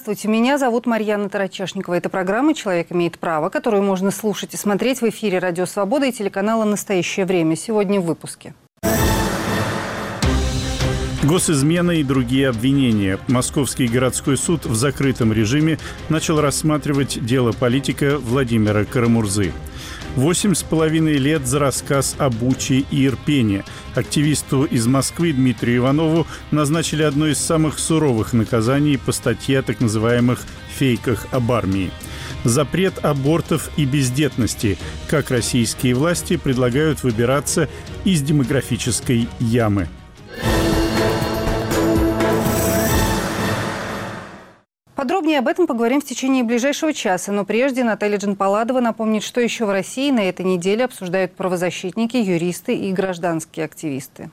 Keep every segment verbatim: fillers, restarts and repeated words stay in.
Здравствуйте, меня зовут Марьяна Тарачешникова. Это программа «Человек имеет право», которую можно слушать и смотреть в эфире «Радио Свобода» и телеканала «Настоящее время». Сегодня в выпуске. Госизмена и другие обвинения. Московский городской суд в закрытом режиме начал рассматривать дело политика Владимира Карамурзы. Восемь с половиной лет за рассказ о Буче и Ирпене. Активисту из Москвы Дмитрию Иванову назначили одно из самых суровых наказаний по статье о так называемых «фейках об армии». Запрет абортов и бездетности. Как российские власти предлагают выбираться из демографической ямы. Подробнее об этом поговорим в течение ближайшего часа. Но прежде Наталья Джанпаладова напомнит, что еще в России на этой неделе обсуждают правозащитники, юристы и гражданские активисты.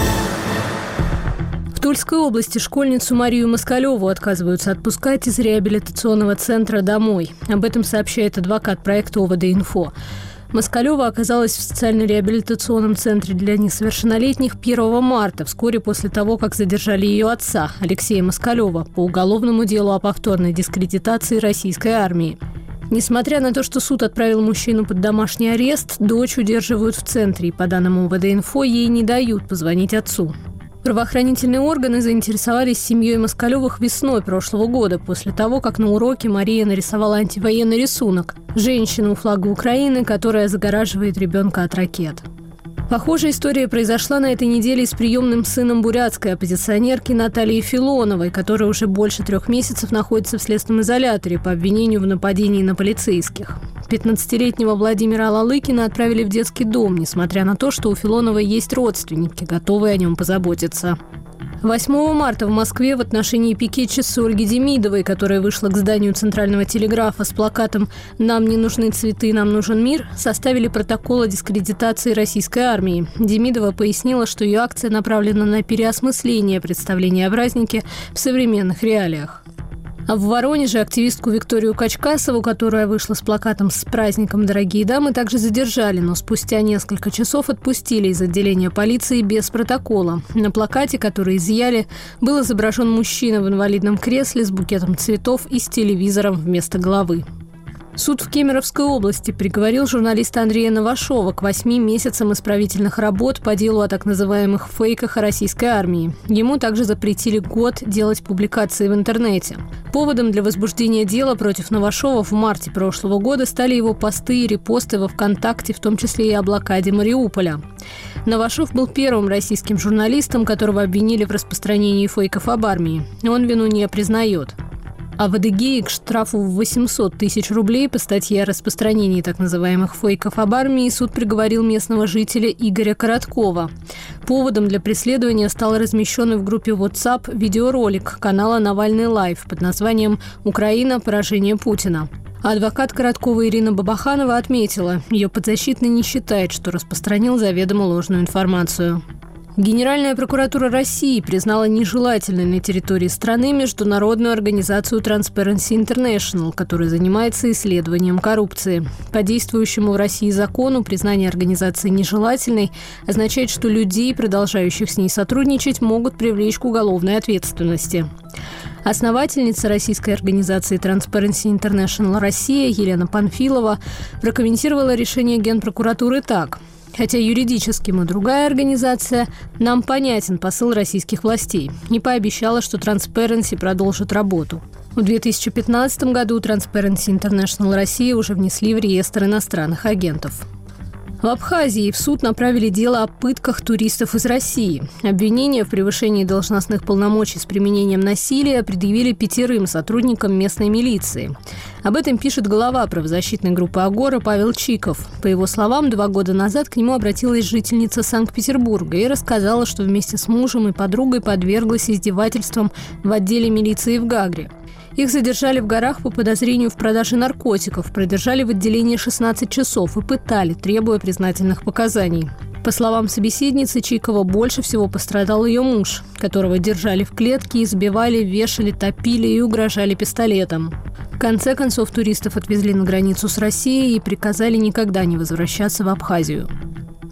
В Тульской области школьницу Марию Москалеву отказываются отпускать из реабилитационного центра домой. Об этом сообщает адвокат проекта ОВД-Инфо. Москалева оказалась в социально-реабилитационном центре для несовершеннолетних первого марта, вскоре после того, как задержали ее отца, Алексея Москалева, по уголовному делу о повторной дискредитации российской армии. Несмотря на то, что суд отправил мужчину под домашний арест, дочь удерживают в центре, и, по данным ОВД-Инфо, ей не дают позвонить отцу. Правоохранительные органы заинтересовались семьей Москалевых весной прошлого года, после того, как на уроке Мария нарисовала антивоенный рисунок – женщину у флага Украины, которая загораживает ребенка от ракет. Похожая история произошла на этой неделе с приемным сыном бурятской оппозиционерки Натальей Филоновой, которая уже больше трех месяцев находится в следственном изоляторе по обвинению в нападении на полицейских. пятнадцатилетнего Владимира Лалыкина отправили в детский дом, несмотря на то, что у Филоновой есть родственники, готовые о нем позаботиться. восьмого марта в Москве в отношении пикетчицы Ольги Демидовой, которая вышла к зданию Центрального телеграфа с плакатом «Нам не нужны цветы, нам нужен мир», составили протокол о дискредитации российской армии. Демидова пояснила, что ее акция направлена на переосмысление представления о празднике в современных реалиях. А в Воронеже активистку Викторию Качкасову, которая вышла с плакатом «С праздником, дорогие дамы», также задержали, но спустя несколько часов отпустили из отделения полиции без протокола. На плакате, который изъяли, был изображен мужчина в инвалидном кресле с букетом цветов и с телевизором вместо головы. Суд в Кемеровской области приговорил журналиста Андрея Новашова к восьми месяцам исправительных работ по делу о так называемых фейках о российской армии. Ему также запретили год делать публикации в интернете. Поводом для возбуждения дела против Новашова в марте прошлого года стали его посты и репосты во ВКонтакте, в том числе и о блокаде Мариуполя. Новашов был первым российским журналистом, которого обвинили в распространении фейков об армии. Он вину не признает. А в Адыгее к штрафу в восемьсот тысяч рублей по статье о распространении так называемых фейков об армии суд приговорил местного жителя Игоря Короткова. Поводом для преследования стал размещенный в группе WhatsApp видеоролик канала «Навальный лайв» под названием «Украина. Поражение Путина». Адвокат Короткова Ирина Бабаханова отметила, ее подзащитный не считает, что распространил заведомо ложную информацию. Генеральная прокуратура России признала нежелательной на территории страны международную организацию Transparency International, которая занимается исследованием коррупции. По действующему в России закону признание организации нежелательной означает, что людей, продолжающих с ней сотрудничать, могут привлечь к уголовной ответственности. Основательница российской организации Transparency International Россия Елена Панфилова прокомментировала решение Генпрокуратуры так: хотя юридически мы другая организация, нам понятен посыл российских властей. Не пообещала, что Transparency продолжит работу. В две тысячи пятнадцатом году Transparency International Россия уже внесли в реестр иностранных агентов. В Абхазии в суд направили дело о пытках туристов из России. Обвинение в превышении должностных полномочий с применением насилия предъявили пятерым сотрудникам местной милиции. Об этом пишет глава правозащитной группы «Агора» Павел Чиков. По его словам, два года назад к нему обратилась жительница Санкт-Петербурга и рассказала, что вместе с мужем и подругой подверглась издевательствам в отделе милиции в Гагре. Их задержали в горах по подозрению в продаже наркотиков, продержали в отделении шестнадцать часов и пытали, требуя признательных показаний. По словам собеседницы Чикова, больше всего пострадал ее муж, которого держали в клетке, избивали, вешали, топили и угрожали пистолетом. В конце концов, туристов отвезли на границу с Россией и приказали никогда не возвращаться в Абхазию.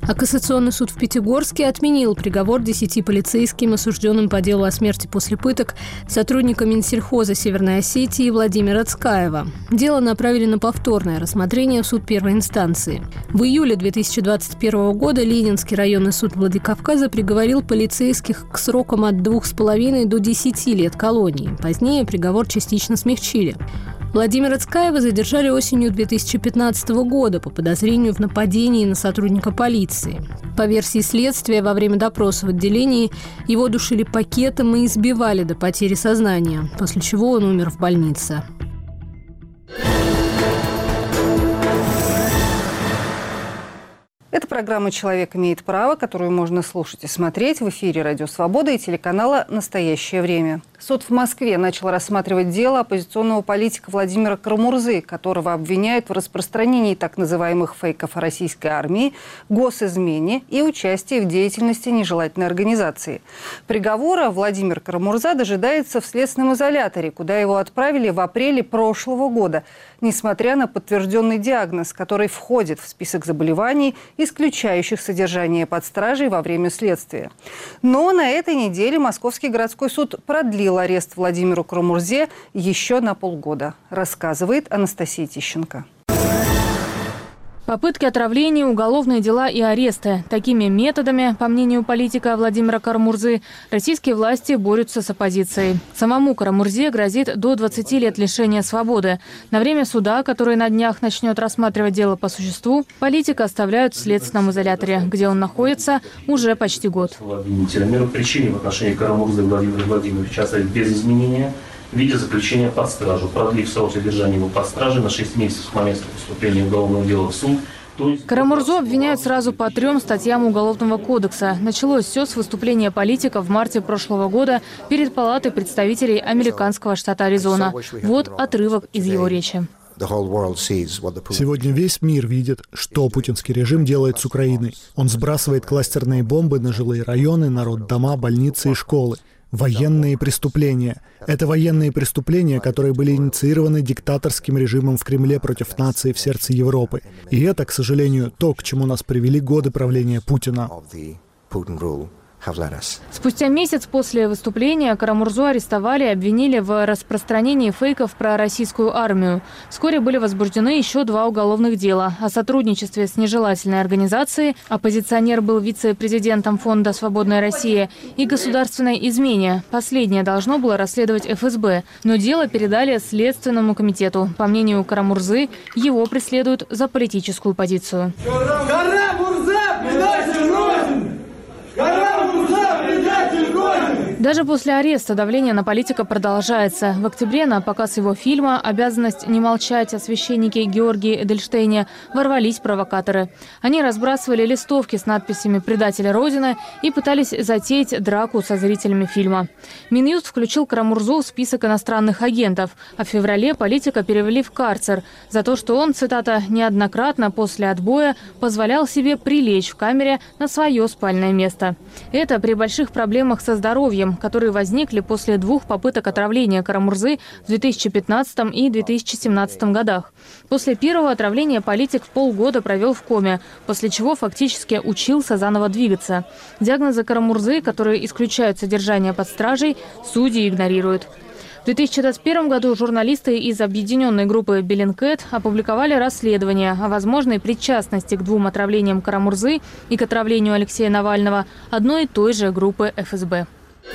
А Кассационный суд в Пятигорске отменил приговор десяти полицейским, осужденным по делу о смерти после пыток сотрудника Минсельхоза Северной Осетии Владимира Цкаева. Дело направили на повторное рассмотрение в суд первой инстанции. В июле две тысячи двадцать первого года Ленинский районный суд Владикавказа приговорил полицейских к срокам от двух с половиной до десяти лет колонии. Позднее приговор частично смягчили. Владимира Цкаева задержали осенью две тысячи пятнадцатого года по подозрению в нападении на сотрудника полиции. По версии следствия, во время допроса в отделении его душили пакетом и избивали до потери сознания, после чего он умер в больнице. Это программа «Человек имеет право», которую можно слушать и смотреть в эфире «Радио Свобода» и телеканала «Настоящее время». Суд в Москве начал рассматривать дело оппозиционного политика Владимира Карамурзы, которого обвиняют в распространении так называемых фейков о российской армии, госизмене и участии в деятельности нежелательной организации. Приговора Владимир Карамурза дожидается в следственном изоляторе, куда его отправили в апреле прошлого года, несмотря на подтвержденный диагноз, который входит в список заболеваний, исключающих содержание под стражей во время следствия. Но на этой неделе Московский городской суд продлил арест Владимиру Карамурзе еще на полгода, рассказывает Анастасия Тищенко. Попытки отравления, уголовные дела и аресты. Такими методами, по мнению политика Владимира Карамурзы, российские власти борются с оппозицией. Самому Карамурзе грозит до двадцати лет лишения свободы. На время суда, который на днях начнет рассматривать дело по существу, политика оставляют в следственном изоляторе, где он находится уже почти год. Меры причины в отношении Карамурзы Владимира Владимировича оставить без изменения в виде заключения под стражу, продлив срок содержания его под стражей на шесть месяцев с момента поступления уголовного дела в суд. Карамурзу обвиняют сразу по трем статьям Уголовного кодекса. Началось все с выступления политика в марте прошлого года перед Палатой представителей американского штата Аризона. Вот отрывок из его речи. Сегодня весь мир видит, что путинский режим делает с Украиной. Он сбрасывает кластерные бомбы на жилые районы, народдома, больницы и школы. Военные преступления. Это военные преступления, которые были инициированы диктаторским режимом в Кремле против нации в сердце Европы. И это, к сожалению, то, к чему нас привели годы правления Путина. Спустя месяц после выступления Карамурзу арестовали и обвинили в распространении фейков про российскую армию. Вскоре были возбуждены еще два уголовных дела о сотрудничестве с нежелательной организацией, оппозиционер был вице-президентом фонда «Свободная Россия», и государственной измене. Последнее должно было расследовать эф эс бэ, но дело передали Следственному комитету. По мнению Карамурзы, его преследуют за политическую позицию. Даже после ареста давление на политика продолжается. В октябре на показ его фильма «Обязанность не молчать» о священнике Георгии Эдельштейне ворвались провокаторы. Они разбрасывали листовки с надписями «Предатели Родины» и пытались затеять драку со зрителями фильма. Минюст включил Карамурзу в список иностранных агентов, а в феврале политика перевели в карцер за то, что он, цитата, «неоднократно после отбоя позволял себе прилечь в камере на свое спальное место». Это при больших проблемах со здоровьем, которые возникли после двух попыток отравления Карамурзы в две тысячи пятнадцатом и две тысячи семнадцатом годах. После первого отравления политик полгода провел в коме, после чего фактически учился заново двигаться. Диагнозы Карамурзы, которые исключают содержание под стражей, судьи игнорируют. В две тысячи двадцать первом году журналисты из объединенной группы «Беллинкет» опубликовали расследование о возможной причастности к двум отравлениям Карамурзы и к отравлению Алексея Навального одной и той же группы эф эс бэ.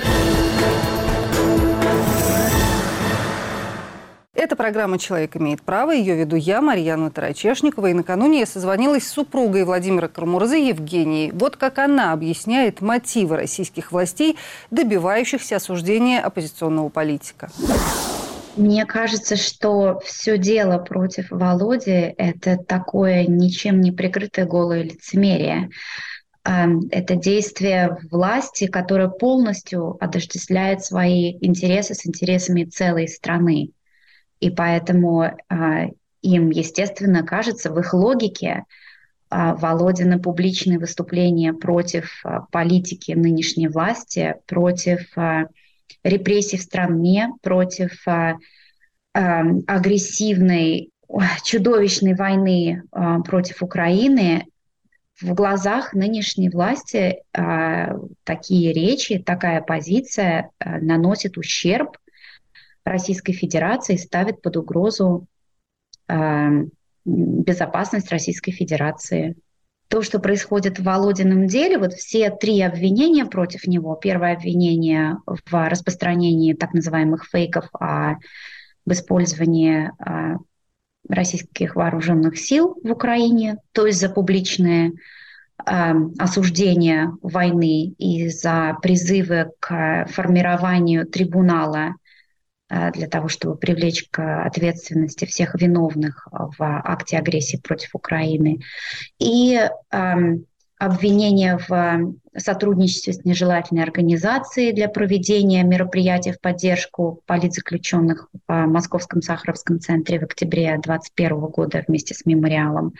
Это программа «Человек имеет право». Ее веду я, Марьяна Тарачешникова. И накануне я созвонилась с супругой Владимира Карамурзы Евгенией. Вот как она объясняет мотивы российских властей, добивающихся осуждения оппозиционного политика. Мне кажется, что все дело против Володи – это такое ничем не прикрытое голое лицемерие. Это действие власти, которое полностью отождествляет свои интересы с интересами целой страны. И поэтому э, им, естественно, кажется, в их логике э, Володины публичные выступления против э, политики нынешней власти, против э, репрессий в стране, против э, э, агрессивной, чудовищной войны э, против Украины в глазах нынешней власти э, такие речи, такая позиция э, наносит ущерб Российской Федерации, ставит под угрозу э, безопасность Российской Федерации. То, что происходит в Володином деле, вот все три обвинения против него. Первое обвинение в распространении так называемых фейков о, об использовании э, российских вооруженных сил в Украине, то есть за публичное э, осуждение войны и за призывы к формированию трибунала э, для того, чтобы привлечь к ответственности всех виновных в акте агрессии против Украины. И э, обвинение в сотрудничестве с нежелательной организацией для проведения мероприятий в поддержку политзаключенных в Московском Сахаровском центре в октябре две тысячи двадцать первого года вместе с мемориалом.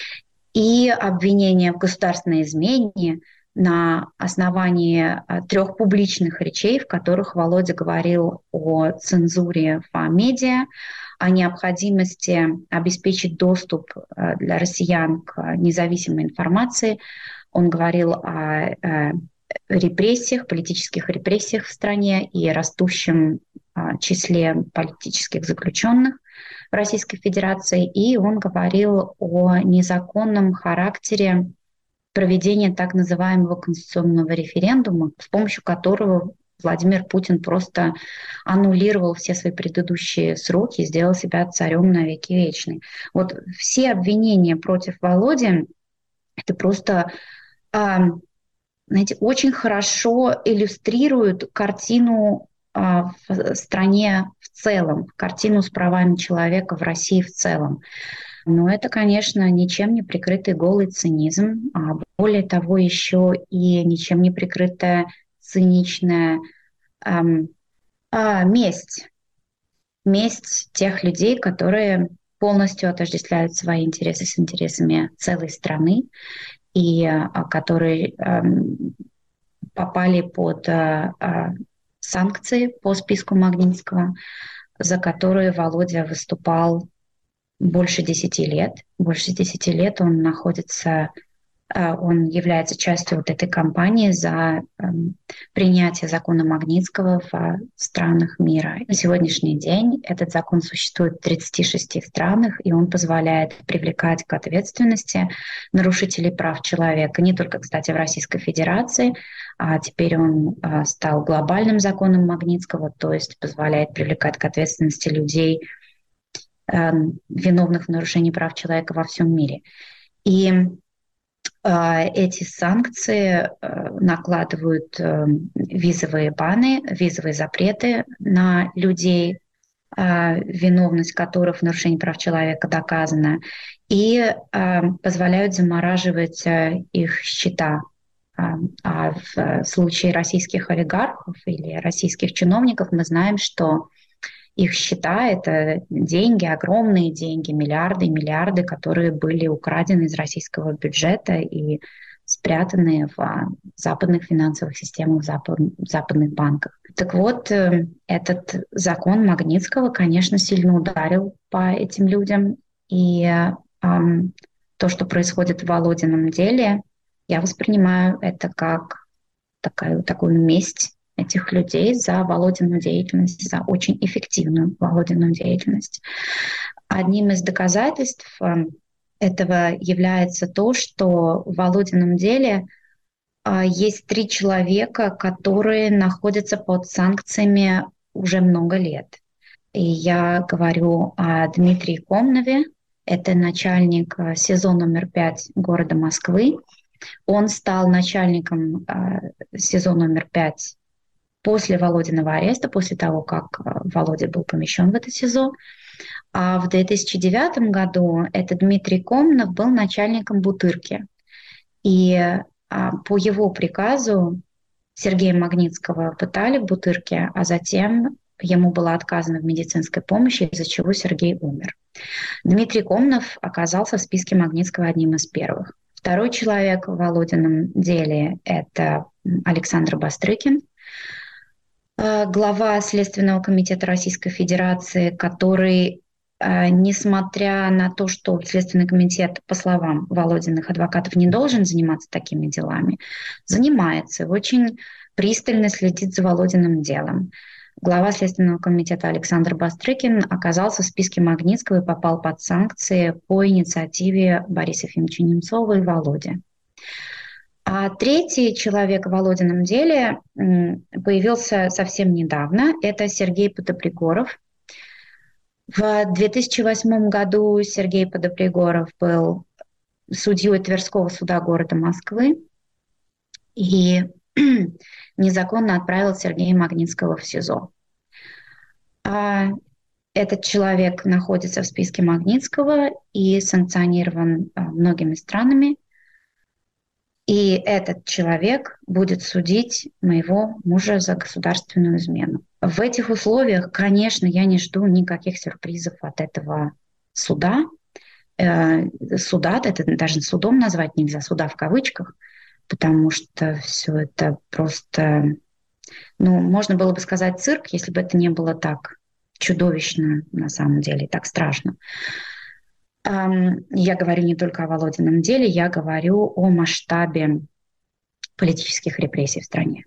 И обвинение в государственной измене на основании трех публичных речей, в которых Володя говорил о цензуре в медиа, о необходимости обеспечить доступ для россиян к независимой информации. Он говорил о репрессиях, политических репрессиях в стране и растущем числе политических заключенных в Российской Федерации. И он говорил о незаконном характере проведения так называемого конституционного референдума, с помощью которого Владимир Путин просто аннулировал все свои предыдущие сроки и сделал себя царем на веки вечные. Вот все обвинения против Володи — это просто, знаете, очень хорошо иллюстрируют картину в стране в целом, картину с правами человека в России в целом. Но это, конечно, ничем не прикрытый голый цинизм, а более того, еще и ничем не прикрытая циничная эм, э, месть. Месть тех людей, которые полностью отождествляют свои интересы с интересами целой страны и э, которые э, попали под э, э, санкции по списку Магнитского, за которые Володя выступал больше десяти лет. Больше десяти лет он находится, он является частью вот этой кампании за принятие закона Магнитского в странах мира. На сегодняшний день этот закон существует в тридцати шести странах, и он позволяет привлекать к ответственности нарушителей прав человека. Не только, кстати, в Российской Федерации, а теперь он стал глобальным законом Магнитского, то есть позволяет привлекать к ответственности людей, виновных в нарушении прав человека во всем мире. И э, эти санкции э, накладывают э, визовые баны, визовые запреты на людей, э, виновность которых в нарушении прав человека доказана, и э, позволяют замораживать э, их счета. А в случае российских олигархов или российских чиновников мы знаем, что их счета — это деньги, огромные деньги, миллиарды, миллиарды, которые были украдены из российского бюджета и спрятаны в западных финансовых системах, в западных банках. Так вот, этот закон Магнитского, конечно, сильно ударил по этим людям. И эм, то, что происходит в Володином деле, я воспринимаю это как такая, такую месть этих людей за Володину деятельность, за очень эффективную Володину деятельность. Одним из доказательств этого является то, что в Володином деле есть три человека, которые находятся под санкциями уже много лет. И я говорю о Дмитрии Комнове, это начальник СИЗО номер пять города Москвы. Он стал начальником СИЗО номер пять после Володиного ареста, после того, как Володя был помещен в это СИЗО. А в две тысячи девятом году этот Дмитрий Комнов был начальником Бутырки. И а, по его приказу Сергея Магнитского пытали в Бутырке, а затем ему было отказано в медицинской помощи, из-за чего Сергей умер. Дмитрий Комнов оказался в списке Магнитского одним из первых. Второй человек в Володином деле — это Александр Бастрыкин, глава Следственного комитета Российской Федерации, который несмотря на то, что Следственный комитет, по словам Володиных адвокатов, не должен заниматься такими делами, занимается, очень пристально следит за Володиным делом. Глава Следственного комитета Александр Бастрыкин оказался в списке Магнитского и попал под санкции по инициативе Бориса Ефимовича Немцова и Володи. А третий человек в Володином деле появился совсем недавно. Это Сергей Подопригоров. В две тысячи восьмом году Сергей Подопригоров был судьей Тверского суда города Москвы и незаконно отправил Сергея Магнитского в СИЗО. А этот человек находится в списке Магнитского и санкционирован многими странами. И этот человек будет судить моего мужа за государственную измену. В этих условиях, конечно, я не жду никаких сюрпризов от этого суда. Э, суда, это даже судом назвать нельзя, суда в кавычках, потому что все это просто, ну, можно было бы сказать цирк, если бы это не было так чудовищно на самом деле, так страшно. Я говорю не только о Володином деле, я говорю о масштабе политических репрессий в стране.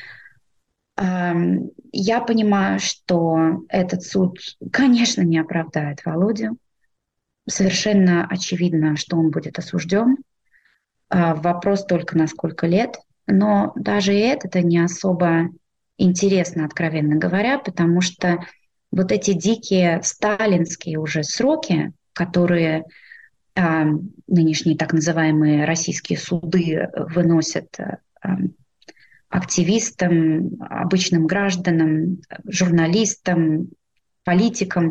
Я понимаю, что этот суд, конечно, не оправдает Володю. Совершенно очевидно, что он будет осужден. Вопрос только на сколько лет. Но даже и это не особо интересно, откровенно говоря, потому что вот эти дикие сталинские уже сроки, которые э, нынешние так называемые российские суды выносят э, активистам, обычным гражданам, журналистам, политикам,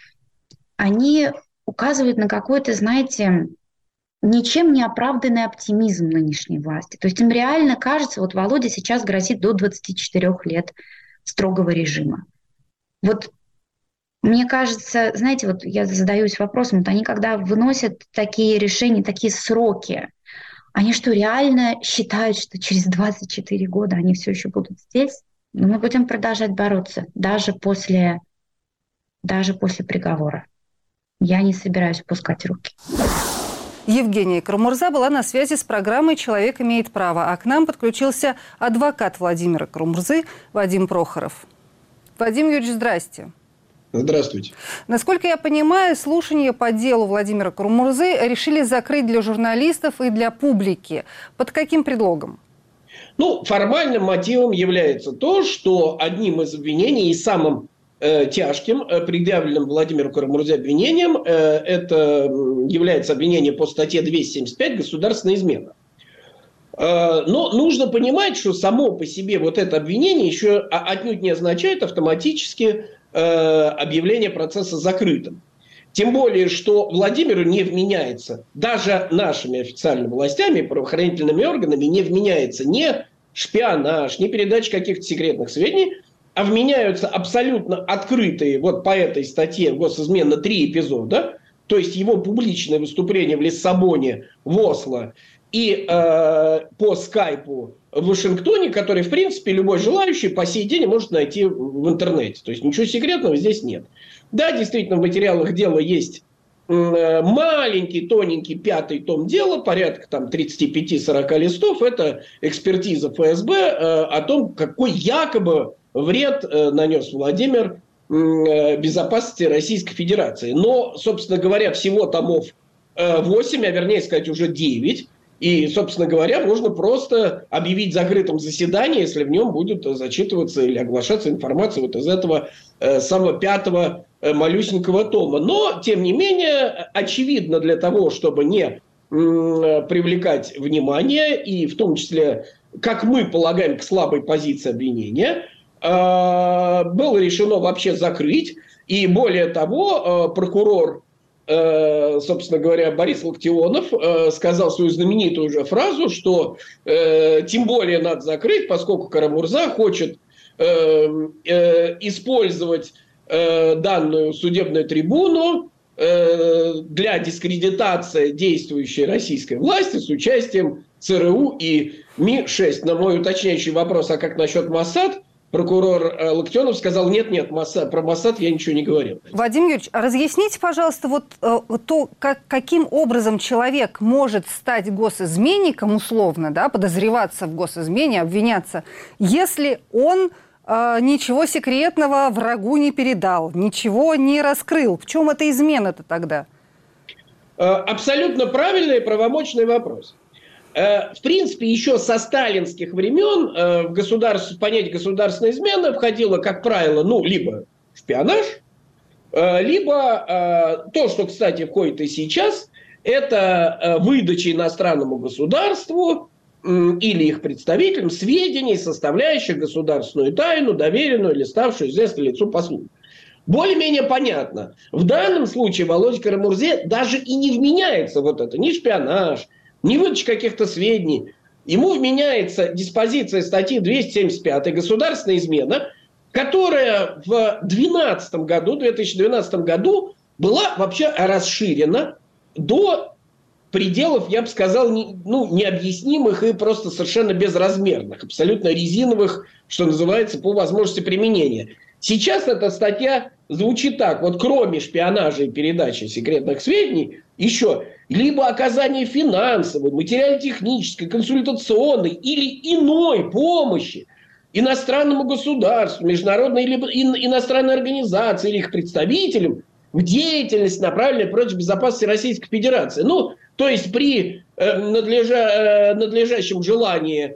они указывают на какой-то, знаете, ничем не оправданный оптимизм нынешней власти. То есть им реально кажется, вот Володе сейчас грозит до двадцати четырёх лет строгого режима. Вот мне кажется, знаете, вот я задаюсь вопросом, вот они когда выносят такие решения, такие сроки, они что, реально считают, что через двадцать четыре года они все еще будут здесь? Но мы будем продолжать бороться даже после, даже после приговора. Я не собираюсь опускать руки. Евгения Карамурза была на связи с программой «Человек имеет право», а к нам подключился адвокат Владимира Карамурзы Вадим Прохоров. Вадим Юрьевич, здрасте. Здравствуйте. Насколько я понимаю, слушания по делу Владимира Карамурзы решили закрыть для журналистов и для публики. Под каким предлогом? Ну, формальным мотивом является то, что одним из обвинений и самым э, тяжким, э, предъявленным Владимиру Карамурзе обвинением, э, это является обвинение по статье двести семьдесят пять «Государственная измена». Э, но нужно понимать, что само по себе вот это обвинение еще отнюдь не означает автоматически объявление процесса закрытым. Тем более, что Владимиру не вменяется, даже нашими официальными властями, правоохранительными органами, не вменяется ни шпионаж, ни передача каких-то секретных сведений, а вменяются абсолютно открытые вот по этой статье госизмена три эпизода, то есть его публичное выступление в Лиссабоне, в Осло и э, по скайпу в Вашингтоне, который, в принципе, любой желающий по сей день может найти в интернете. То есть ничего секретного здесь нет. Да, действительно, в материалах дела есть э, маленький, тоненький пятый том дела, порядка там тридцать пять сорок листов. Это экспертиза эф эс бэ э, о том, какой якобы вред э, нанес Владимир э, безопасности Российской Федерации. Но, собственно говоря, всего томов э, восемь, а вернее сказать уже девять. И, собственно говоря, можно просто объявить закрытым заседание, если в нем будет зачитываться или оглашаться информация вот из этого э, самого пятого э, малюсенького тома. Но, тем не менее, очевидно, для того, чтобы не э, привлекать внимание, и в том числе, как мы полагаем, к слабой позиции обвинения, э, было решено вообще закрыть. И более того, э, прокурор, собственно говоря, Борис Локтионов сказал свою знаменитую уже фразу, что э, тем более надо закрыть, поскольку Карамурза хочет э, э, использовать э, данную судебную трибуну э, для дискредитации действующей российской власти с участием ЦРУ и Ми шесть. На мой уточняющий вопрос, а как насчет Моссад, прокурор Локтенов сказал, нет-нет, Моссад, про Моссад я ничего не говорил. Вадим Юрьевич, разъясните, пожалуйста, вот э, то, как, каким образом человек может стать госизменником, условно, да, подозреваться в госизмене, обвиняться, если он э, ничего секретного врагу не передал, ничего не раскрыл. В чем эта измена-то тогда? Абсолютно правильный и правомочный вопрос. В принципе, еще со сталинских времен в государство, понятие государственной измены входило, как правило, ну, либо шпионаж, либо то, что, кстати, входит и сейчас, это выдача иностранному государству или их представителям сведений, составляющих государственную тайну, доверенную или ставшую известной лицу по службе. Более-менее понятно. В данном случае Володя Карамурзе даже и не вменяется вот это, ни шпионаж, ни выдача каких-то сведений. Ему вменяется диспозиция статьи двести семьдесят пять «Государственная измена», которая в двенадцатом году, две тысячи двенадцатом году была вообще расширена до пределов, я бы сказал, не, ну, необъяснимых и просто совершенно безразмерных, абсолютно резиновых, что называется, по возможности применения. Сейчас эта статья звучит так. Вот кроме шпионажа и передачи секретных сведений, еще либо оказание финансовой, материально-технической, консультационной или иной помощи иностранному государству, международной либо иностранной организации или их представителям в деятельность, направленной против безопасности Российской Федерации. Ну, то есть при э, надлежа, э, надлежащем желании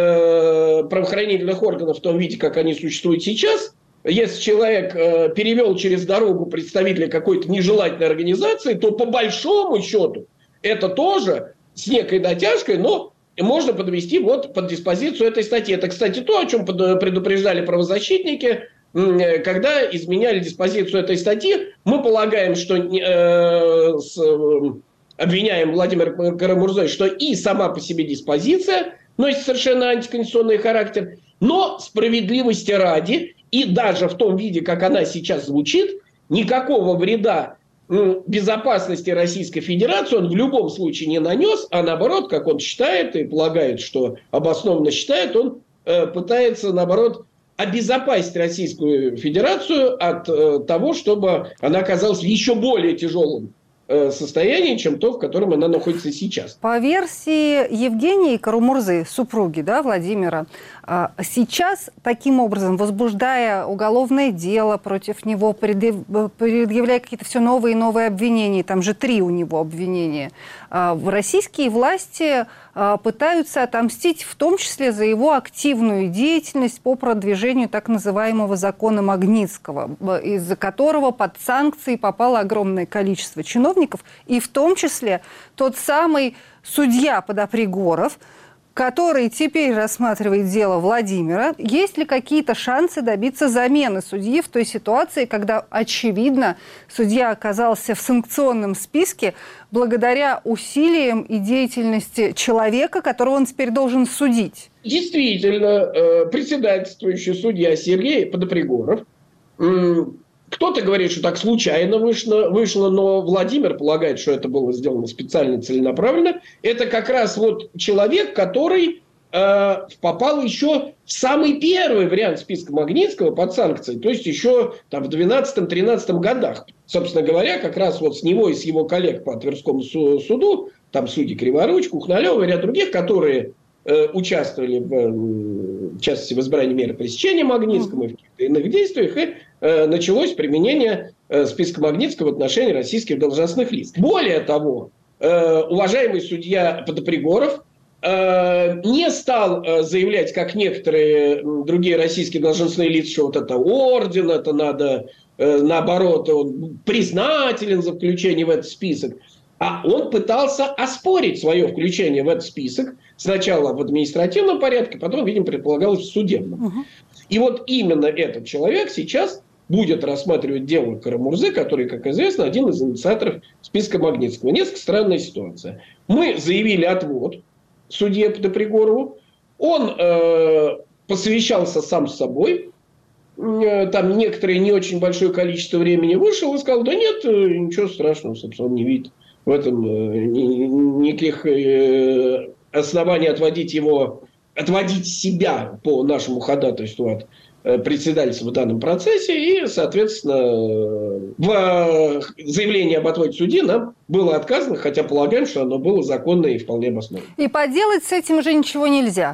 э, правоохранительных органов в том виде, как они существуют сейчас, если человек э, перевел через дорогу представителя какой-то нежелательной организации, то по большому счету это тоже с некой дотяжкой, но можно подвести вот под диспозицию этой статьи. Это, кстати, то, о чем предупреждали правозащитники, э, когда изменяли диспозицию этой статьи. Мы полагаем, что э, с, э, обвиняем Владимира Карамурзой, что и сама по себе диспозиция носит совершенно антиконституционный характер, но справедливости ради, и даже в том виде, как она сейчас звучит, никакого вреда безопасности Российской Федерации он в любом случае не нанес, а наоборот, как он считает и полагает, что обоснованно считает, он э, пытается, наоборот, обезопасить Российскую Федерацию от э, того, чтобы она оказалась в еще более тяжелом э, состоянии, чем то, в котором она находится сейчас. По версии Евгении Карамурзы, супруги, да, Владимира, сейчас, таким образом, возбуждая уголовное дело против него, предъявляя какие-то все новые и новые обвинения, там же три у него обвинения, российские власти пытаются отомстить в том числе за его активную деятельность по продвижению так называемого закона Магнитского, из-за которого под санкции попало огромное количество чиновников, и в том числе тот самый судья Подопригоров, который теперь рассматривает дело Владимира. Есть ли какие-то шансы добиться замены судьи в той ситуации, когда, очевидно, судья оказался в санкционном списке благодаря усилиям и деятельности человека, которого он теперь должен судить? Действительно, председательствующий судья Сергей Подопригоров, кто-то говорит, что так случайно вышло, вышло, но Владимир полагает, что это было сделано специально, целенаправленно. Это как раз вот человек, который э, попал еще в самый первый вариант списка Магнитского под санкции, то есть еще там, в двенадцатом-тринадцатом годах. Собственно говоря, как раз вот с него и с его коллег по Тверскому суду, там судьи Криворуч, Кухналёв и ряд других, которые э, участвовали в, в частности в избрании меры пресечения Магнитского и в каких-то иных действиях, и началось применение списка Магнитского в отношении российских должностных лиц. Более того, уважаемый судья Подопригоров не стал заявлять, как некоторые другие российские должностные лица, что вот это орден, это надо, наоборот, он признателен за включение в этот список. А он пытался оспорить свое включение в этот список сначала в административном порядке, потом, видимо, предполагалось в судебном. Угу. И вот именно этот человек сейчас будет рассматривать дело Карамурзы, который, как известно, один из инициаторов списка Магнитского. Несколько странная ситуация. Мы заявили отвод судье Подопригорову. Он э, посовещался сам с собой. Э, там некоторое не очень большое количество времени вышел и сказал, да нет, ничего страшного, собственно, он не видит в этом э, ни, никаких э, оснований отводить его, отводить себя по нашему ходатайству от председательство в данном процессе, и, соответственно, в заявлении об отводе судьи нам было отказано, хотя полагаем, что оно было законное и вполне обоснованно. И поделать с этим уже ничего нельзя.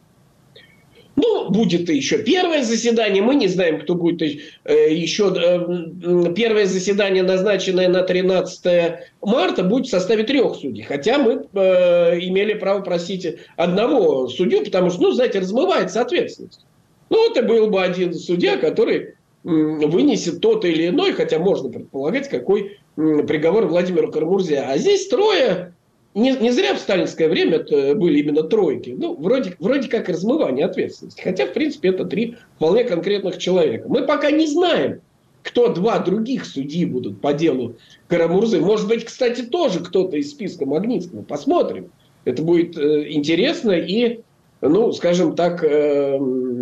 Ну, будет еще первое заседание. Мы не знаем, кто будет еще. Первое заседание, назначенное на тринадцатое марта, будет в составе трех судей. Хотя мы имели право просить одного судью, потому что, ну, знаете, размывается ответственность. Ну, это был бы один судья, который вынесет тот или иной, хотя можно предполагать, какой приговор Владимиру Карамурзе. А здесь трое. Не, не зря в сталинское время это были именно тройки. Ну, вроде, вроде как размывание ответственности. Хотя, в принципе, это три вполне конкретных человека. Мы пока не знаем, кто два других судьи будут по делу Карамурзы. Может быть, кстати, тоже кто-то из списка Магнитского. Посмотрим. Это будет э, интересно и, ну, скажем так, э,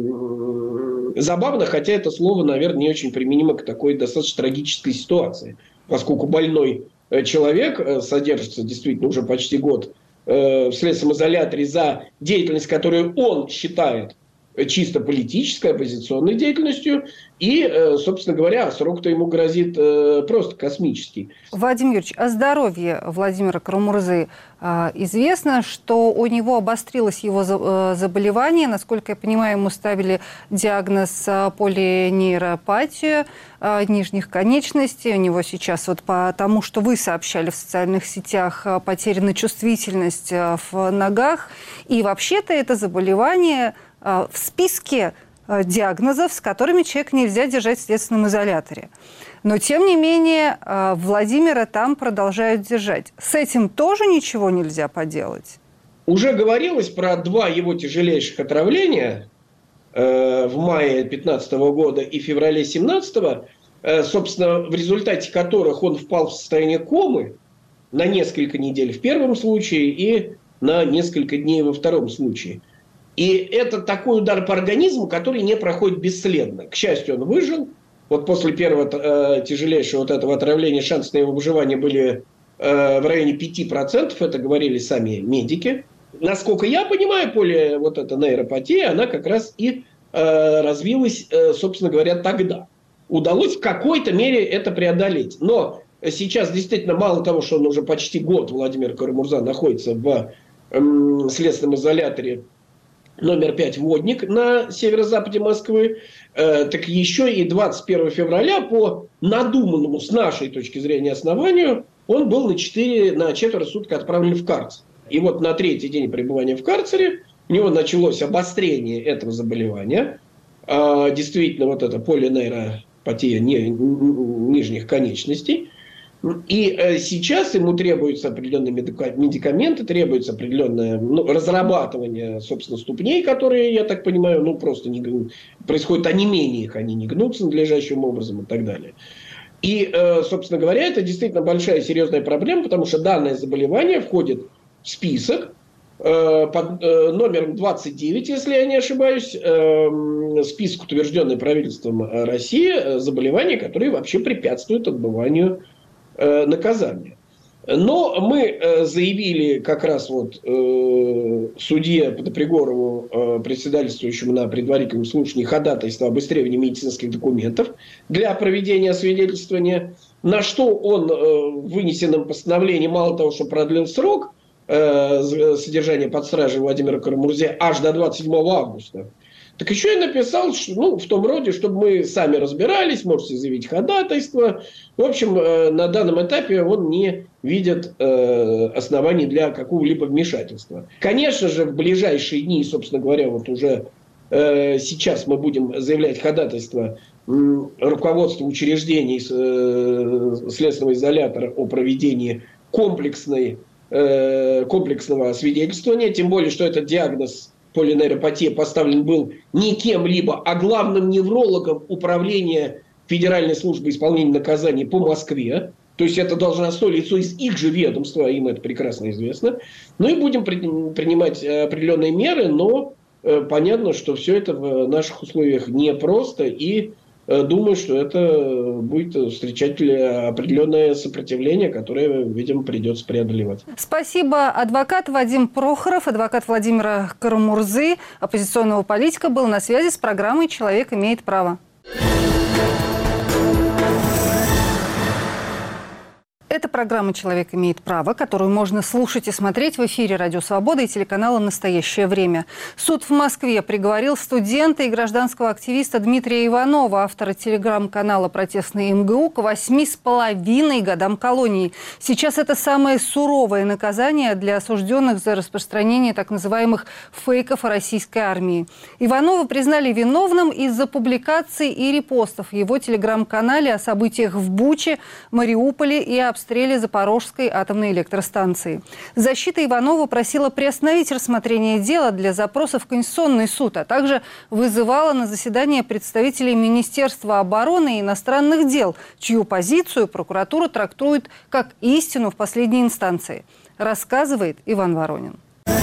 забавно. Хотя это слово, наверное, не очень применимо к такой достаточно трагической ситуации. Поскольку больной человек содержится действительно уже почти год в следственном изоляторе за деятельность, которую он считает чисто политической, оппозиционной деятельностью. И, собственно говоря, срок-то ему грозит просто космический. Вадим Юрьевич, о здоровье Владимира Карамурзы известно, что у него обострилось его заболевание. Насколько я понимаю, ему ставили диагноз полинейропатию нижних конечностей. У него сейчас, вот по тому, что вы сообщали в социальных сетях, потеряна чувствительность в ногах. И вообще-то это заболевание в списке диагнозов, с которыми человека нельзя держать в следственном изоляторе. Но, тем не менее, Владимира там продолжают держать. С этим тоже ничего нельзя поделать? Уже говорилось про два его тяжелейших отравления э, в мае две тысячи пятнадцатого года и феврале две тысячи семнадцатого, э, собственно, в результате которых он впал в состояние комы на несколько недель в первом случае и на несколько дней во втором случае. И это такой удар по организму, который не проходит бесследно. К счастью, он выжил. Вот после первого э, тяжелейшего вот этого отравления шансы на его выживание были э, в районе пяти процентов. Это говорили сами медики. Насколько я понимаю, поле вот эта нейропатия, она как раз и э, развилась, э, собственно говоря, тогда. Удалось в какой-то мере это преодолеть. Но сейчас действительно мало того, что он уже почти год, Владимир Карамурза, находится в э, следственном изоляторе номер пять «Водник» на северо-западе Москвы, э, так еще и двадцать первого февраля по надуманному, с нашей точки зрения, основанию, он был на, четыре, на четверо суток отправлен в карцер. И вот на третий день пребывания в карцере у него началось обострение этого заболевания. Э, действительно, вот эта полинейропатия ни, нижних конечностей. И э, сейчас ему требуются определенные медикаменты, требуется определенное ну, разрабатывание, собственно, ступней, которые, я так понимаю, ну просто не, происходит онемение их, они не гнутся надлежащим образом и так далее. И, э, собственно говоря, это действительно большая серьезная проблема, потому что данное заболевание входит в список э, под э, номером двадцать девять, если я не ошибаюсь, э, список, утвержденный правительством России, э, заболеваний, которые вообще препятствуют отбыванию наказания. Но мы заявили как раз вот э, судье Подопригорову, э, председательствующему на предварительном слушании, ходатайство об истребовании медицинских документов для проведения освидетельствования, на что он э, в вынесенном постановлении мало того, что продлил срок э, содержания под стражей Владимира Карамурзе аж до двадцать седьмого августа, так еще и написал, что, ну, в том роде, чтобы мы сами разбирались, можете заявить ходатайство. В общем, э, на данном этапе он не видит э, оснований для какого-либо вмешательства. Конечно же, в ближайшие дни, собственно говоря, вот уже э, сейчас мы будем заявлять ходатайство э, руководству учреждений э, следственного изолятора о проведении комплексной, э, комплексного освидетельствования, тем более, что этот диагноз полинейропатия поставлен был не кем-либо, а главным неврологом управления Федеральной службы исполнения наказаний по Москве. То есть это должностное лицо из их же ведомства, им это прекрасно известно. Ну и будем принимать определенные меры, но э, понятно, что все это в наших условиях непросто и думаю, что это будет встречать определенное сопротивление, которое, видимо, придется преодолевать. Спасибо. Адвокат Вадим Прохоров, адвокат Владимира Карамурзы, оппозиционного политика, был на связи с программой «Человек имеет право». Это программа «Человек имеет право», которую можно слушать и смотреть в эфире «Радио Свобода» и телеканала «Настоящее время». Суд в Москве приговорил студента и гражданского активиста Дмитрия Иванова, автора телеграм-канала «Протестный МГУ», к восьми с половиной годам колонии. Сейчас это самое суровое наказание для осужденных за распространение так называемых фейков о российской армии. Иванова признали виновным из-за публикаций и репостов в его телеграм-канале о событиях в Буче, Мариуполе и обстреле обстреле Запорожской атомной электростанции. Защита Иванова просила приостановить рассмотрение дела для запроса в Конституционный суд, а также вызывала на заседание представителей Министерства обороны и иностранных дел, чью позицию прокуратура трактует как истину в последней инстанции. Рассказывает Иван Воронин.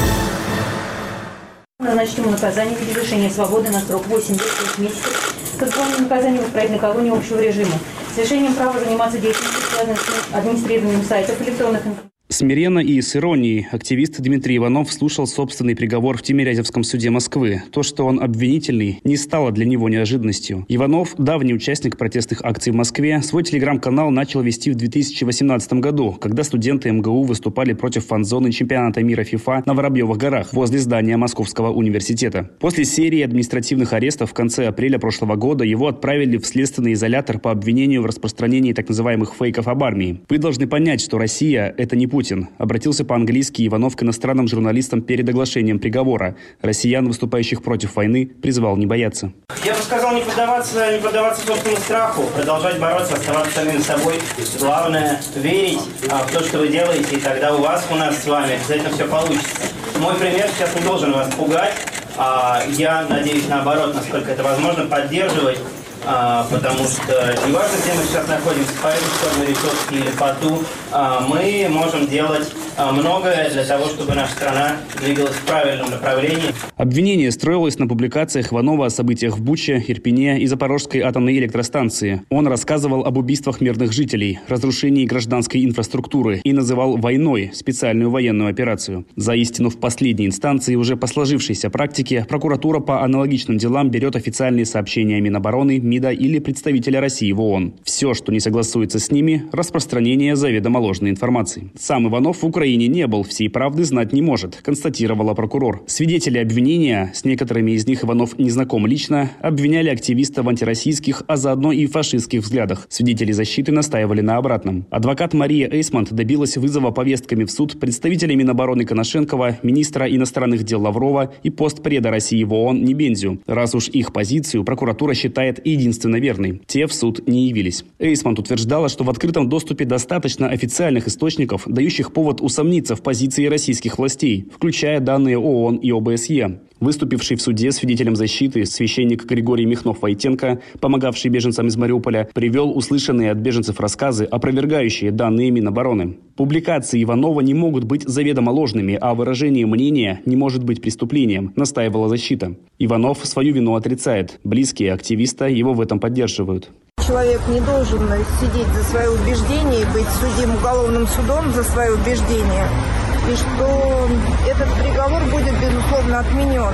Назначить ему наказание в виде лишения свободы на срок восемь лет шесть месяцев с исполнением наказания в исправительной колонии общего режима с лишением права заниматься деятельностью, связанной с администрированием сайтов электронных информационных. Смиренно и с иронией активист Дмитрий Иванов слушал собственный приговор в Тимирязевском суде Москвы. То, что он обвинительный, не стало для него неожиданностью. Иванов, давний участник протестных акций в Москве, свой телеграм-канал начал вести в две тысячи восемнадцатом году, когда студенты МГУ выступали против фан-зоны чемпионата мира ФИФА на Воробьевых горах возле здания Московского университета. После серии административных арестов в конце апреля прошлого года его отправили в следственный изолятор по обвинению в распространении так называемых фейков об армии. Вы должны понять, что Россия – это не Путин. Обратился по-английски Иванов к иностранным журналистам перед оглашением приговора. Россиян, выступающих против войны, призвал не бояться. Я бы сказал, не поддаваться, не поддаваться собственному страху, продолжать бороться, оставаться самим собой. Главное – верить а, в то, что вы делаете, и тогда у вас, у нас с вами обязательно все получится. Мой пример сейчас не должен вас пугать. А, я надеюсь, наоборот, насколько это возможно, поддерживать. А, потому что неважно, где мы сейчас находимся, по эту сторону решетки или по ту, а, мы можем делать а, многое для того, чтобы наша страна двигалась в правильном направлении. Обвинение строилось на публикациях Иванова о событиях в Буче, Ирпене и Запорожской атомной электростанции. Он рассказывал об убийствах мирных жителей, разрушении гражданской инфраструктуры и называл войной специальную военную операцию. За истину в последней инстанции, уже по сложившейся практике, прокуратура по аналогичным делам берет официальные сообщения Минобороны, МИДа или представителя России в ООН. Все, что не согласуется с ними, распространение заведомо ложной информации. Сам Иванов в Украине не был, всей правды знать не может, констатировала прокурор. Свидетели обвинения, с некоторыми из них Иванов не знаком лично, обвиняли активиста в антироссийских, а заодно и фашистских взглядах. Свидетели защиты настаивали на обратном. Адвокат Мария Эйсмонт добилась вызова повестками в суд представителей Минобороны Коношенкова, министра иностранных дел Лаврова и постпреда России в ООН Небензю, раз уж их позицию прокуратура считает единственно верной. Те в суд не явились. Эйсмонт утверждала, что в открытом доступе достаточно официальных источников, дающих повод усомниться в позиции российских властей, включая данные ООН и ОБСЕ. Выступивший в суде свидетелем защиты священник Григорий Михнов-Войтенко, помогавший беженцам из Мариуполя, привел услышанные от беженцев рассказы, опровергающие данные Минобороны. Публикации Иванова не могут быть заведомо ложными, а выражение мнения не может быть преступлением, настаивала защита. Иванов свою вину отрицает. Близкие активиста его в этом поддерживают. Человек не должен сидеть за свои убеждения и быть судим уголовным судом за свои убеждения. И что этот приговор будет, безусловно, отменен.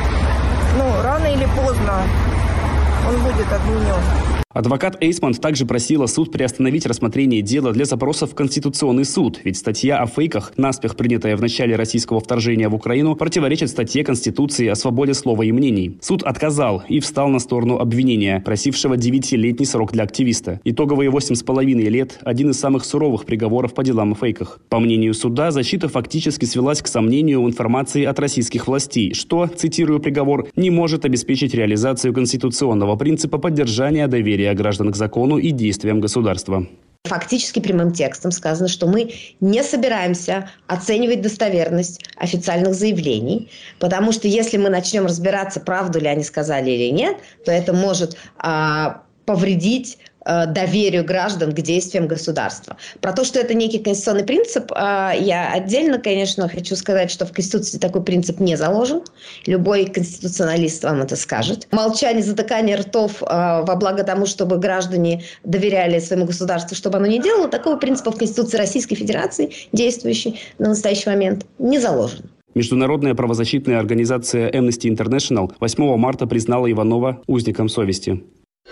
Ну, рано или поздно он будет отменен. Адвокат Эйсмонт также просила суд приостановить рассмотрение дела для запроса в Конституционный суд, ведь статья о фейках, наспех принятая в начале российского вторжения в Украину, противоречит статье Конституции о свободе слова и мнений. Суд отказал и встал на сторону обвинения, просившего девятилетний срок для активиста. Итоговые восемь с половиной лет – один из самых суровых приговоров по делам о фейках. По мнению суда, защита фактически свелась к сомнению в информации от российских властей, что, цитирую приговор, не может обеспечить реализацию конституционного принципа поддержания доверия граждан к закону и действиям государства. Фактически прямым текстом сказано, что мы не собираемся оценивать достоверность официальных заявлений, потому что если мы начнем разбираться, правду ли они сказали или нет, то это может а, повредить доверию граждан к действиям государства. Про то, что это некий конституционный принцип, я отдельно, конечно, хочу сказать, что в Конституции такой принцип не заложен. Любой конституционалист вам это скажет. Молчание, затыкание ртов во благо тому, чтобы граждане доверяли своему государству, чтобы оно не делало, такого принципа в Конституции Российской Федерации, действующей на настоящий момент, не заложен. Международная правозащитная организация Amnesty International восьмого марта признала Иванова узником совести.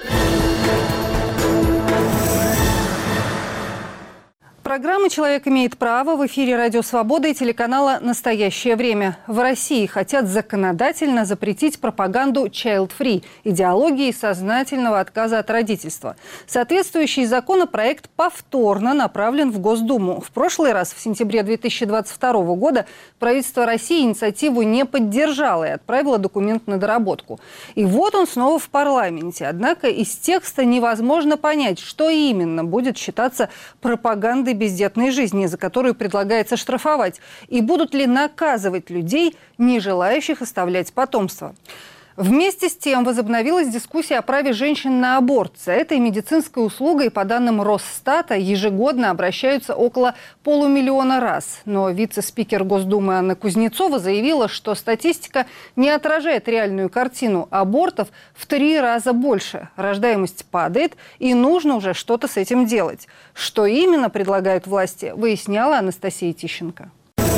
Программа «Человек имеет право» в эфире «Радио Свобода» и телеканала «Настоящее время». В России хотят законодательно запретить пропаганду child-free – идеологии сознательного отказа от родительства. Соответствующий законопроект повторно направлен в Госдуму. В прошлый раз, в сентябре две тысячи двадцать второго года, правительство России инициативу не поддержало и отправило документ на доработку. И вот он снова в парламенте. Однако из текста невозможно понять, что именно будет считаться пропагандой бездетной жизни, за которую предлагается штрафовать, и будут ли наказывать людей, не желающих оставлять потомство. Вместе с тем возобновилась дискуссия о праве женщин на аборт. За этой медицинской услугой, по данным Росстата, ежегодно обращаются около полумиллиона раз. Но вице-спикер Госдумы Анна Кузнецова заявила, что статистика не отражает реальную картину. Абортов в три раза больше. Рождаемость падает, и нужно уже что-то с этим делать. Что именно предлагают власти, выясняла Анастасия Тищенко.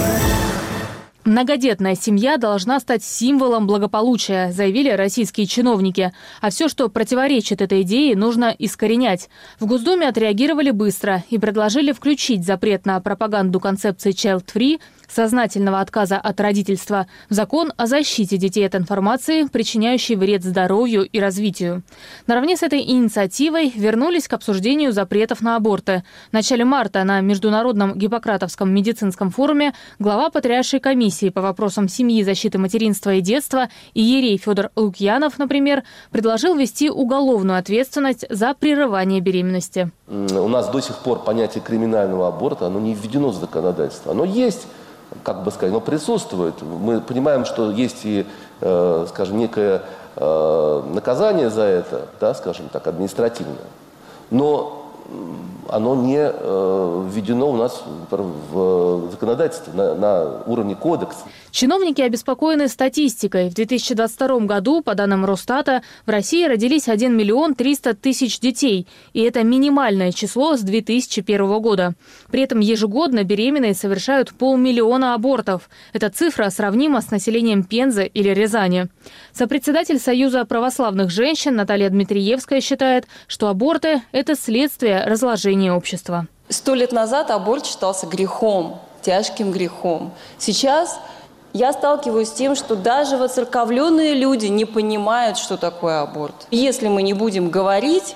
Многодетная семья должна стать символом благополучия, заявили российские чиновники. А все, что противоречит этой идее, нужно искоренять. В Госдуме отреагировали быстро и предложили включить запрет на пропаганду концепции child-free, сознательного отказа от родительства, в закон о защите детей от информации, причиняющей вред здоровью и развитию. Наравне с этой инициативой вернулись к обсуждению запретов на аборты. В начале марта на Международном Гиппократовском медицинском форуме глава Патриаршей комиссии по вопросам семьи, защиты материнства и детства иерей Федор Лукьянов, например, предложил ввести уголовную ответственность за прерывание беременности. У нас до сих пор понятие криминального аборта, оно не введено в законодательство. Оно есть, как бы сказать, но присутствует. Мы понимаем, что есть и, э, скажем, некое э, наказание за это, да, скажем так, административное. Но оно не э, введено у нас в законодательство на, на уровне кодекса. Чиновники обеспокоены статистикой. В две тысячи двадцать втором году, по данным Росстата, в России родились один миллион триста тысяч детей. И это минимальное число с две тысячи первого года. При этом ежегодно беременные совершают полмиллиона абортов. Эта цифра сравнима с населением Пензы или Рязани. Сопредседатель Союза православных женщин Наталья Дмитриевская считает, что аборты – это следствие разложения общества. Сто лет назад аборт считался грехом, тяжким грехом. Сейчас я сталкиваюсь с тем, что даже воцерковленные люди не понимают, что такое аборт. Если мы не будем говорить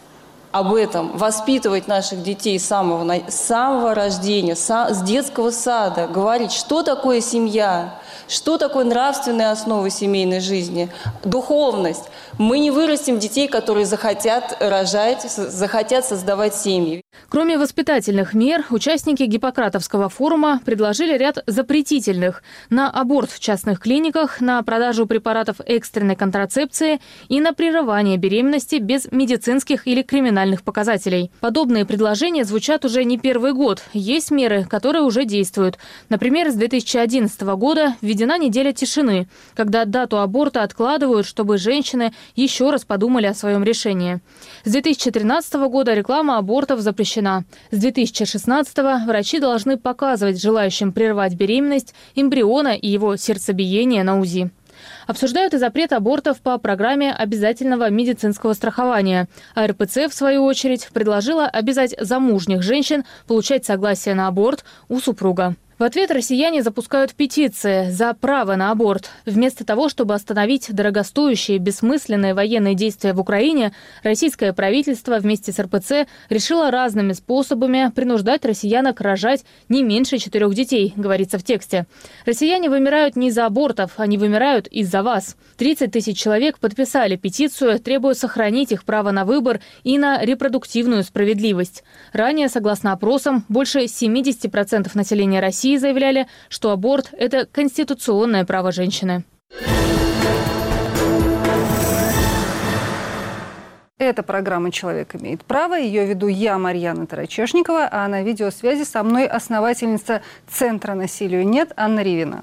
об этом, воспитывать наших детей с самого, с самого рождения, с детского сада, говорить, что такое семья, что такое нравственные основы семейной жизни, духовность, мы не вырастим детей, которые захотят рожать, захотят создавать семьи. Кроме воспитательных мер, участники Гиппократовского форума предложили ряд запретительных на аборт в частных клиниках, на продажу препаратов экстренной контрацепции и на прерывание беременности без медицинских или криминальных показателей. Подобные предложения звучат уже не первый год. Есть меры, которые уже действуют. Например, с две тысячи одиннадцатого года введена неделя тишины, когда дату аборта откладывают, чтобы женщины еще раз подумали о своем решении. С две тысячи тринадцатого года реклама абортов запрещена. С две тысячи шестнадцатого врачи должны показывать желающим прервать беременность эмбриона и его сердцебиение на УЗИ. Обсуждают и запрет абортов по программе обязательного медицинского страхования. А эр пэ цэ, в свою очередь, предложила обязать замужних женщин получать согласие на аборт у супруга. В ответ россияне запускают петиции за право на аборт. Вместо того, чтобы остановить дорогостоящие, бессмысленные военные действия в Украине, российское правительство вместе с эр пэ цэ решило разными способами принуждать россиянок рожать не меньше четырех детей, говорится в тексте. Россияне вымирают не из-за абортов, они вымирают из-за вас. тридцать тысяч человек подписали петицию, требуя сохранить их право на выбор и на репродуктивную справедливость. Ранее, согласно опросам, больше семьдесят процентов населения России заявляли, что аборт – это конституционное право женщины. Это программа «Человек имеет право». Ее веду я, Марьяна Тарачешникова, а на видеосвязи со мной основательница Центра «Насилию нет» Анна Ривина.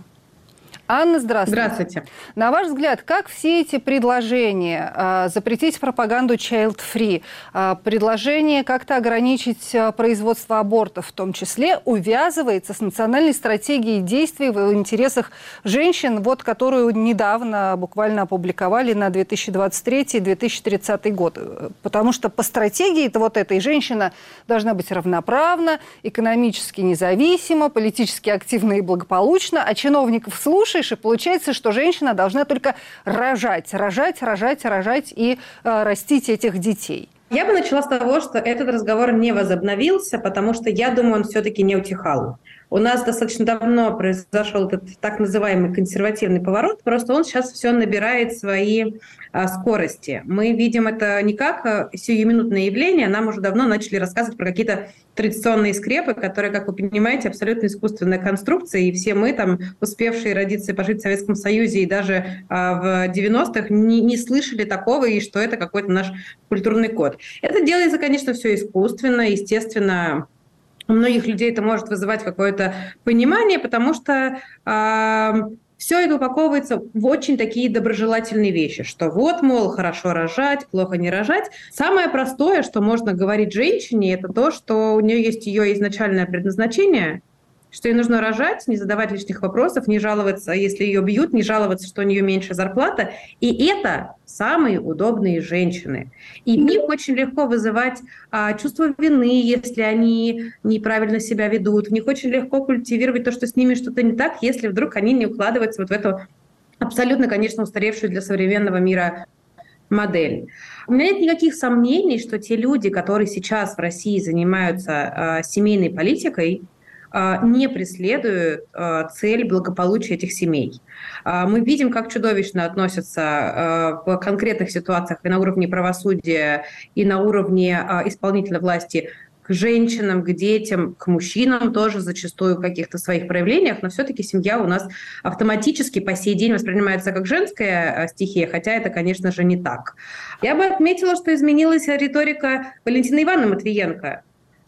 Анна, здравствуйте. Здравствуйте. На ваш взгляд, как все эти предложения э, запретить пропаганду child-free, э, предложение как-то ограничить э, производство абортов в том числе, увязывается с национальной стратегией действий в интересах женщин, вот, которую недавно буквально опубликовали на две тысячи двадцать третий — две тысячи тридцатый год? Потому что по стратегии-то вот этой женщина должна быть равноправна, экономически независима, политически активна и благополучна, а чиновников слушать, и получается, что женщина должна только рожать, рожать, рожать, рожать и э, растить этих детей. Я бы начала с того, что этот разговор не возобновился, потому что, я думаю, он все-таки не утихал. У нас достаточно давно произошел этот так называемый консервативный поворот, просто он сейчас все набирает свои а, скорости. Мы видим это не как а, сиюминутное явление, нам уже давно начали рассказывать про какие-то традиционные скрепы, которые, как вы понимаете, абсолютно искусственная конструкция, и все мы, там, успевшие родиться и пожить в Советском Союзе и даже а, в девяностых, не, не слышали такого, и что это какой-то наш культурный код. Это делается, конечно, все искусственно, естественно. У многих людей это может вызывать какое-то понимание, потому что э, все это упаковывается в очень такие доброжелательные вещи, что вот, мол, хорошо рожать, плохо не рожать. Самое простое, что можно говорить женщине, это то, что у нее есть ее изначальное предназначение, что ей нужно рожать, не задавать лишних вопросов, не жаловаться, если ее бьют, не жаловаться, что у нее меньше зарплата. И это самые удобные женщины. И в них очень легко вызывать а, чувство вины, если они неправильно себя ведут. В них очень легко культивировать то, что с ними что-то не так, если вдруг они не укладываются вот в эту абсолютно, конечно, устаревшую для современного мира модель. У меня нет никаких сомнений, что те люди, которые сейчас в России занимаются а, семейной политикой, не преследуют цель благополучия этих семей. Мы видим, как чудовищно относятся в конкретных ситуациях и на уровне правосудия, и на уровне исполнительной власти к женщинам, к детям, к мужчинам тоже зачастую в каких-то своих проявлениях, но все-таки семья у нас автоматически по сей день воспринимается как женская стихия, хотя это, конечно же, не так. Я бы отметила, что изменилась риторика Валентины Ивановны Матвиенко,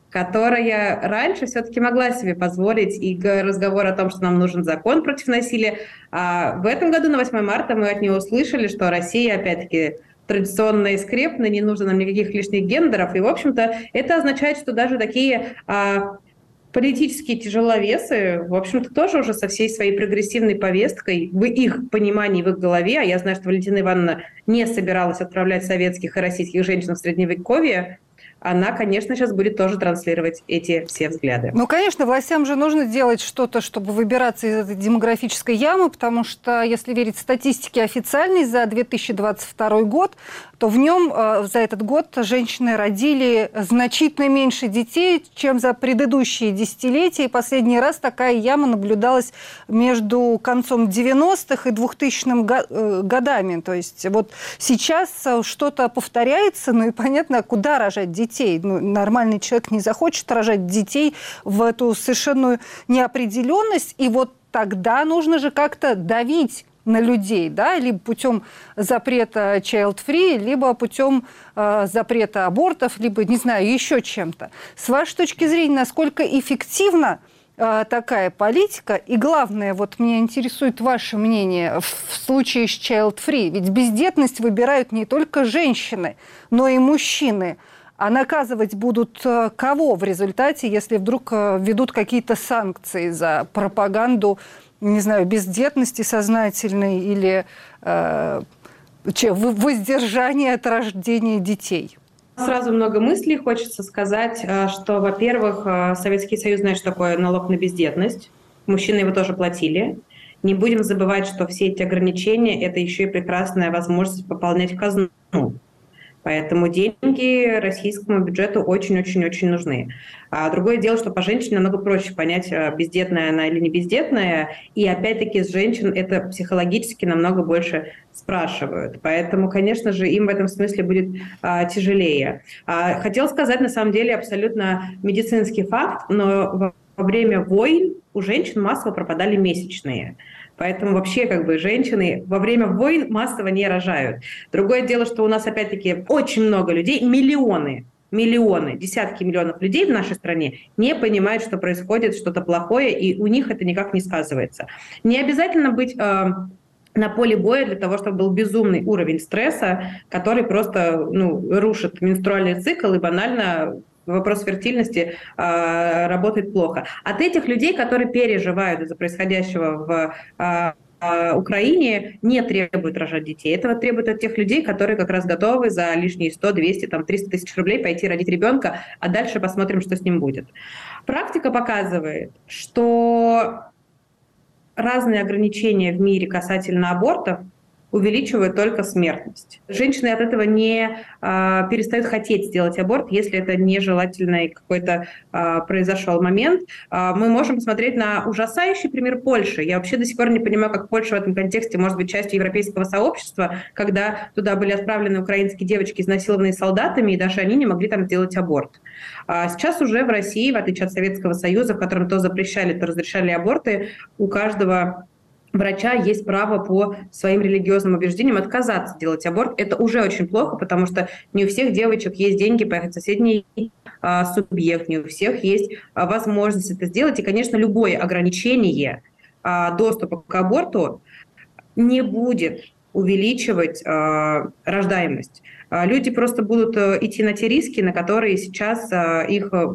которая раньше все-таки могла себе позволить и разговор о том, что нам нужен закон против насилия. А в этом году на восьмое марта мы от нее услышали, что Россия, опять-таки, традиционно и скрепна, не нужно нам никаких лишних гендеров. И, в общем-то, это означает, что даже такие а, политические тяжеловесы, в общем-то, тоже уже со всей своей прогрессивной повесткой, в их понимании, в их голове, а я знаю, что Валентина Ивановна не собиралась отправлять советских и российских женщин в Средневековье, она, конечно, сейчас будет тоже транслировать эти все взгляды. Ну, конечно, властям же нужно делать что-то, чтобы выбираться из этой демографической ямы, потому что, если верить статистике официальной за две тысячи двадцать второй год, то в нем э, за этот год женщины родили значительно меньше детей, чем за предыдущие десятилетия. И последний раз такая яма наблюдалась между концом девяностых и двухтысячными годами. То есть вот сейчас что-то повторяется, ну и понятно, куда рожать детей. Ну, нормальный человек не захочет рожать детей в эту совершенную неопределенность. И вот тогда нужно же как-то давить на людей, да, либо путем запрета child-free, либо путем э, запрета абортов, либо, не знаю, еще чем-то. С вашей точки зрения, насколько эффективна э, такая политика? И главное, вот меня интересует ваше мнение в случае с child-free. Ведь бездетность выбирают не только женщины, но и мужчины. А наказывать будут кого в результате, если вдруг введут какие-то санкции за пропаганду, не знаю, бездетности сознательной или э, воздержания от рождения детей? Сразу много мыслей. Хочется сказать, что, во-первых, Советский Союз знает, что такое налог на бездетность. Мужчины его тоже платили. Не будем забывать, что все эти ограничения – это еще и прекрасная возможность пополнять казну. Поэтому деньги российскому бюджету очень-очень-очень нужны. А другое дело, что по женщине намного проще понять, бездетная она или не бездетная. И опять-таки с женщин это психологически намного больше спрашивают. Поэтому, конечно же, им в этом смысле будет а, тяжелее. А, хотела сказать, на самом деле, абсолютно медицинский факт, но во время войн у женщин массово пропадали месячные. Поэтому вообще как бы женщины во время войн массово не рожают. Другое дело, что у нас опять-таки очень много людей, миллионы, миллионы, десятки миллионов людей в нашей стране не понимают, что происходит что-то плохое, и у них это никак не сказывается. Не обязательно быть э, на поле боя для того, чтобы был безумный уровень стресса, который просто ну, рушит менструальный цикл и банально вопрос фертильности э, работает плохо. От этих людей, которые переживают из-за происходящего в э, Украине, не требует рожать детей. Этого требует от тех людей, которые как раз готовы за лишние сто, двести, там, триста тысяч рублей пойти родить ребенка, а дальше посмотрим, что с ним будет. Практика показывает, что разные ограничения в мире касательно абортов увеличивают только смертность. Женщины от этого не а, перестают хотеть сделать аборт, если это нежелательный какой-то а, произошел момент. А, мы можем посмотреть на ужасающий пример Польши. Я вообще до сих пор не понимаю, как Польша в этом контексте может быть частью европейского сообщества, когда туда были отправлены украинские девочки, изнасилованные солдатами, и даже они не могли там сделать аборт. А сейчас уже в России, в отличие от Советского Союза, в котором то запрещали, то разрешали аборты, у каждого врача есть право по своим религиозным убеждениям отказаться делать аборт. Это уже очень плохо, потому что не у всех девочек есть деньги поехать в соседний а, субъект, не у всех есть а, возможность это сделать. И, конечно, любое ограничение а, доступа к аборту не будет увеличивать а, рождаемость. А, люди просто будут а, идти на те риски, на которые сейчас а, их... А,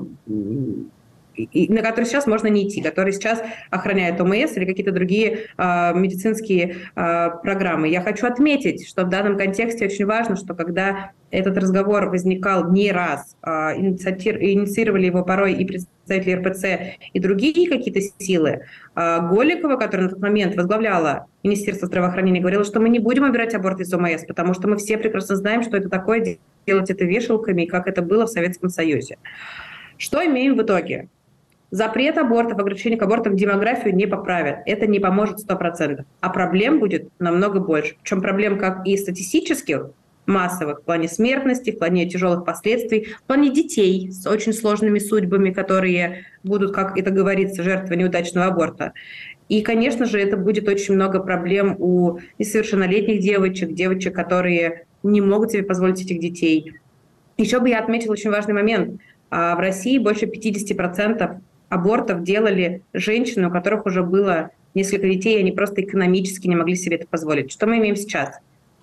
И на которые сейчас можно не идти, которые сейчас охраняют ОМС или какие-то другие э, медицинские э, программы. Я хочу отметить, что в данном контексте очень важно, что когда этот разговор возникал не раз, э, инициировали его порой и представители эр пэ цэ, и другие какие-то силы, э, Голикова, которая на тот момент возглавляла Министерство здравоохранения, говорила, что мы не будем убирать аборт из ОМС, потому что мы все прекрасно знаем, что это такое, делать это вешалками, как это было в Советском Союзе. Что имеем в итоге? Запрет абортов, ограничение к абортам демографию не поправит. Это не поможет сто процентов. А проблем будет намного больше. Причем проблем как и статистических, массовых, в плане смертности, в плане тяжелых последствий, в плане детей с очень сложными судьбами, которые будут, как это говорится, жертвой неудачного аборта. И, конечно же, это будет очень много проблем у несовершеннолетних девочек, девочек, которые не могут себе позволить этих детей. Еще бы я отметила очень важный момент. В России больше пятьдесят процентов абортов делали женщины, у которых уже было несколько детей, и они просто экономически не могли себе это позволить. Что мы имеем сейчас?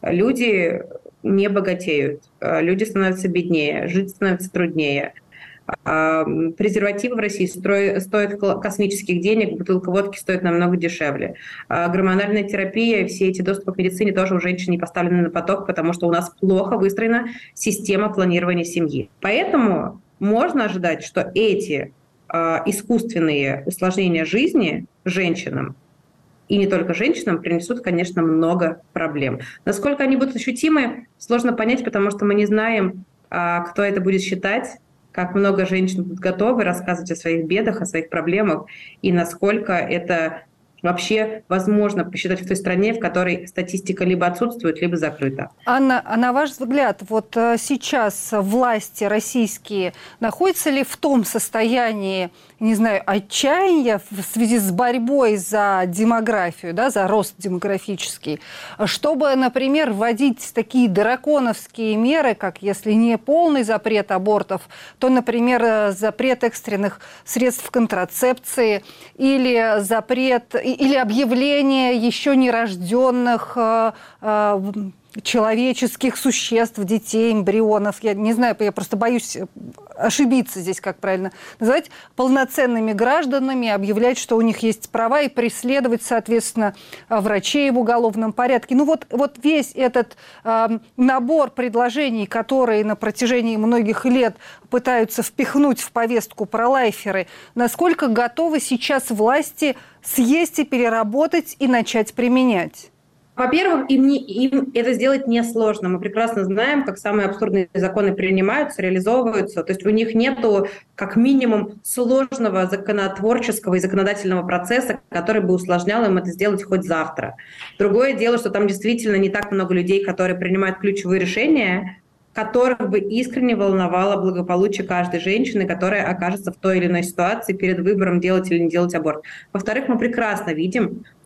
Люди не богатеют, люди становятся беднее, жить становится труднее. Презервативы в России стоят космических денег, бутылка водки стоит намного дешевле. Гормональная терапия, все эти доступы к медицине тоже у женщин не поставлены на поток, потому что у нас плохо выстроена система планирования семьи. Поэтому можно ожидать, что эти искусственные усложнения жизни женщинам, и не только женщинам, принесут, конечно, много проблем. Насколько они будут ощутимы, сложно понять, потому что мы не знаем, кто это будет считать, как много женщин будут готовы рассказывать о своих бедах, о своих проблемах, и насколько это вообще возможно посчитать в той стране, в которой статистика либо отсутствует, либо закрыта. Анна, а на ваш взгляд, вот сейчас власти российские находятся ли в том состоянии, не знаю, отчаяния в связи с борьбой за демографию, да, за рост демографический, чтобы, например, вводить такие драконовские меры, как если не полный запрет абортов, то, например, запрет экстренных средств контрацепции или запрет или объявление еще нерожденных э, э, человеческих существ, детей, эмбрионов, я не знаю, я просто боюсь ошибиться здесь, как правильно называть, полноценными гражданами, объявлять, что у них есть права, и преследовать, соответственно, врачей в уголовном порядке. Ну вот, вот весь этот э, набор предложений, которые на протяжении многих лет пытаются впихнуть в повестку пролайферы, насколько готовы сейчас власти съесть и переработать и начать применять? Во-первых, им, не, им это сделать несложно. Мы прекрасно знаем, как самые абсурдные законы принимаются, реализовываются. То есть у них нету, как минимум, сложного законотворческого и законодательного процесса, который бы усложнял им это сделать хоть завтра. Другое дело, что там действительно не так много людей, которые принимают ключевые решения, которых бы искренне волновало благополучие каждой женщины, которая окажется в той или иной ситуации перед выбором, делать или не делать аборт. Во-вторых, мы прекрасно видим,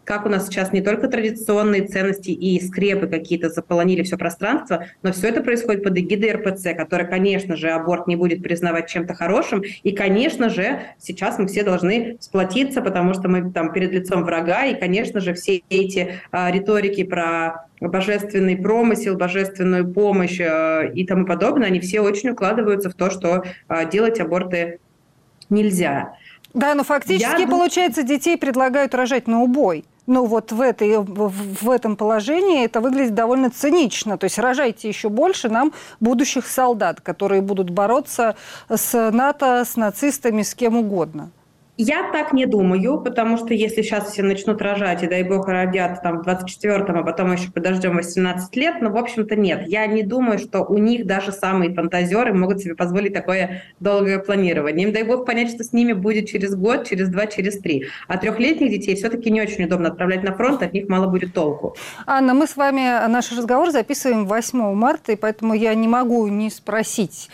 как у нас сейчас не только традиционные ценности и скрепы какие-то заполонили все пространство, но все это происходит под эгидой эр пэ цэ, которая, конечно же, аборт не будет признавать чем-то хорошим. И, конечно же, сейчас мы все должны сплотиться, потому что мы там перед лицом врага. И, конечно же, все эти а, риторики про божественный промысел, божественную помощь а, и тому подобное, они все очень укладываются в то, что а, делать аборты нельзя. Да, но фактически, Я... получается, детей предлагают рожать на убой. Ну вот в, этой, в, в этом положении это выглядит довольно цинично. То есть рожайте еще больше нам будущих солдат, которые будут бороться с НАТО, с нацистами, с кем угодно. Я так не думаю, потому что если сейчас все начнут рожать, и дай бог родят там в двадцать четвёртом, а потом еще подождем восемнадцать лет, ну, в общем-то, нет. Я не думаю, что у них даже самые фантазеры могут себе позволить такое долгое планирование. Им, дай бог, понять, что с ними будет через год, через два, через три. А трехлетних детей все-таки не очень удобно отправлять на фронт, от них мало будет толку. Анна, мы с вами наш разговор записываем восьмого марта, и поэтому я не могу не спросить.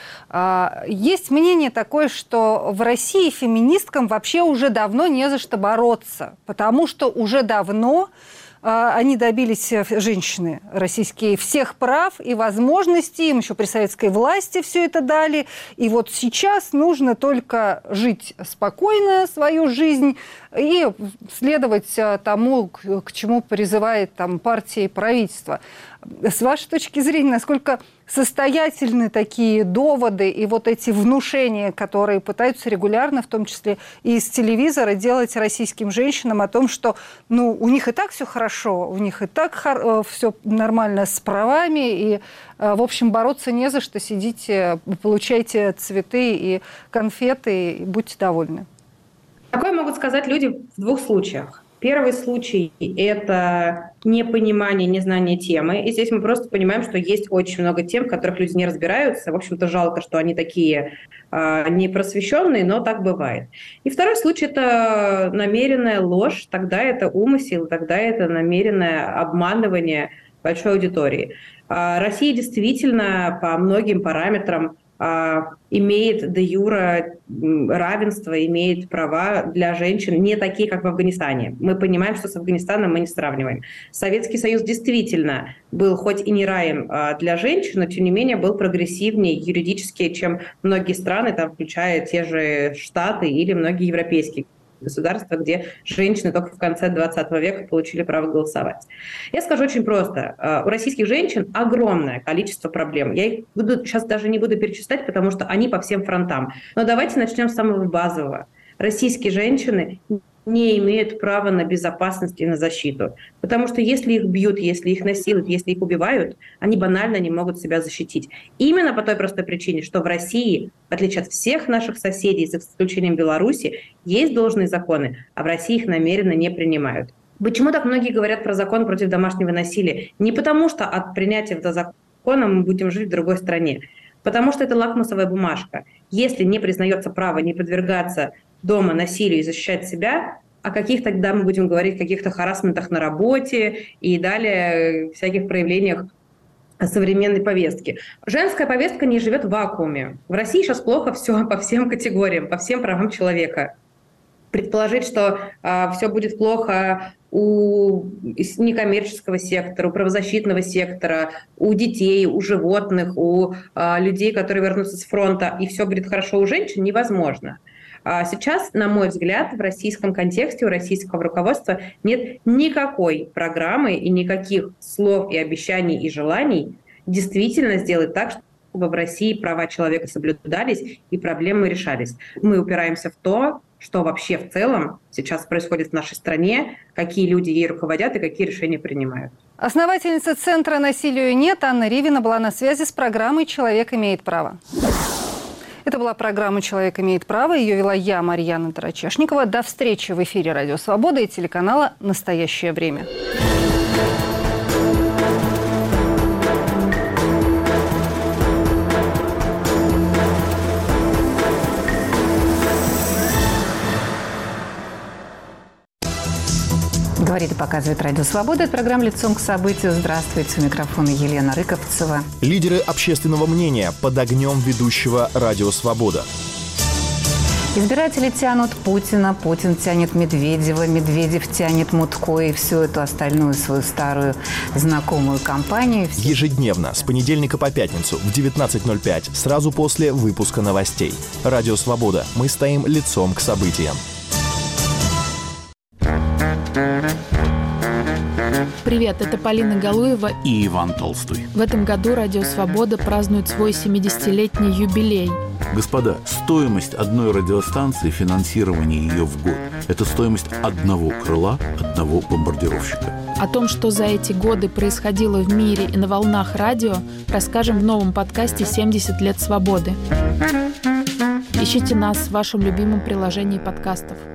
Есть мнение такое, что в России феминисткам вообще вообще уже давно не за что бороться, потому что уже давно э, они добились, женщины российские, всех прав и возможностей, им еще при советской власти все это дали, и вот сейчас нужно только жить спокойно свою жизнь и следовать тому, к, к чему призывает там партия и правительство. С вашей точки зрения, насколько состоятельны такие доводы и вот эти внушения, которые пытаются регулярно, в том числе и из телевизора, делать российским женщинам о том, что ну, у них и так все хорошо, у них и так хор- все нормально с правами, и, в общем, бороться не за что, сидите, получайте цветы и конфеты, и будьте довольны. Такое могут сказать люди в двух случаях. Первый случай – это непонимание, незнание темы. И здесь мы просто понимаем, что есть очень много тем, в которых люди не разбираются. В общем-то, жалко, что они такие э, непросвещенные, но так бывает. И второй случай – это намеренная ложь. Тогда это умысел, тогда это намеренное обманывание большой аудитории. Э, Россия действительно по многим параметрам имеет де юре равенство, имеет права для женщин не такие, как в Афганистане. Мы понимаем, что с Афганистаном мы не сравниваем. Советский Союз действительно был хоть и не раем для женщин, но тем не менее был прогрессивнее юридически, чем многие страны, там, включая те же Штаты или многие европейские государства, где женщины только в конце двадцатого века получили право голосовать. Я скажу очень просто. У российских женщин огромное количество проблем. Я их буду, сейчас даже не буду перечислять, потому что они по всем фронтам. Но давайте начнем с самого базового. Российские женщины не имеют права на безопасность и на защиту. Потому что если их бьют, если их насилуют, если их убивают, они банально не могут себя защитить. Именно по той простой причине, что в России, в отличие от всех наших соседей, за исключением Беларуси, есть должные законы, а в России их намеренно не принимают. Почему так многие говорят про закон против домашнего насилия? Не потому, что от принятия этого закона мы будем жить в другой стране. Потому что это лакмусовая бумажка. Если не признается право не подвергаться дома насилию и защищать себя, о каких тогда мы будем говорить, каких-то харассментах на работе и далее всяких проявлениях современной повестки. Женская повестка не живет в вакууме. В России сейчас плохо все по всем категориям, по всем правам человека. Предположить, что э, все будет плохо у некоммерческого сектора, у правозащитного сектора, у детей, у животных, у э, людей, которые вернутся с фронта, и все будет хорошо у женщин, невозможно. Сейчас, на мой взгляд, в российском контексте, у российского руководства нет никакой программы и никаких слов и обещаний и желаний действительно сделать так, чтобы в России права человека соблюдались и проблемы решались. Мы упираемся в то, что вообще в целом сейчас происходит в нашей стране, какие люди ей руководят и какие решения принимают. Основательница Центра «Насилию нет» Анна Ривина была на связи с программой «Человек имеет право». Это была программа «Человек имеет право». Ее вела я, Марьяна Тарачешникова. До встречи в эфире «Радио Свобода» и телеканала «Настоящее время». Говорит и показывает «Радио Свобода». Это программа «Лицом к событию». Здравствуйте, у микрофона Елена Рыковцева. Лидеры общественного мнения под огнем ведущего «Радио Свобода». Избиратели тянут Путина, Путин тянет Медведева, Медведев тянет Мутко и всю эту остальную свою старую знакомую компанию. Ежедневно, с понедельника по пятницу в девятнадцать ноль пять, сразу после выпуска новостей. Радио «Свобода». Мы стоим лицом к событиям. Привет, это Полина Галуева и Иван Толстой. В этом году Радио «Свобода» празднует свой семидесятилетний юбилей. Господа, стоимость одной радиостанции, финансирование ее в год – это стоимость одного крыла, одного бомбардировщика. О том, что за эти годы происходило в мире и на волнах радио, расскажем в новом подкасте «семьдесят лет свободы». Ищите нас в вашем любимом приложении подкастов.